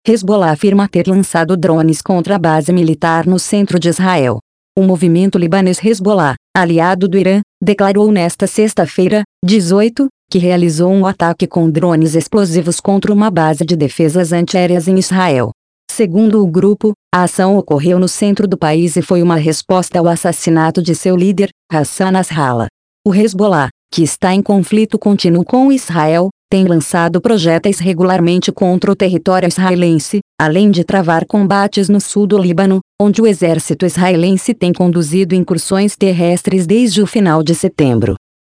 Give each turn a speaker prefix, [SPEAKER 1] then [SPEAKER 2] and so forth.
[SPEAKER 1] Hezbollah afirma ter lançado drones contra a base militar no centro de Israel. O movimento libanês Hezbollah, aliado do Irã, declarou nesta sexta-feira, 18, que realizou um ataque com drones explosivos contra uma base de defesas antiaéreas em Israel. Segundo o grupo, a ação ocorreu no centro do país e foi uma resposta ao assassinato de seu líder, Hassan Nasrallah. O Hezbollah, que está em conflito contínuo com Israel, tem lançado projéteis regularmente contra o território israelense, além de travar combates no sul do Líbano, onde o exército israelense tem conduzido incursões terrestres desde o final de setembro.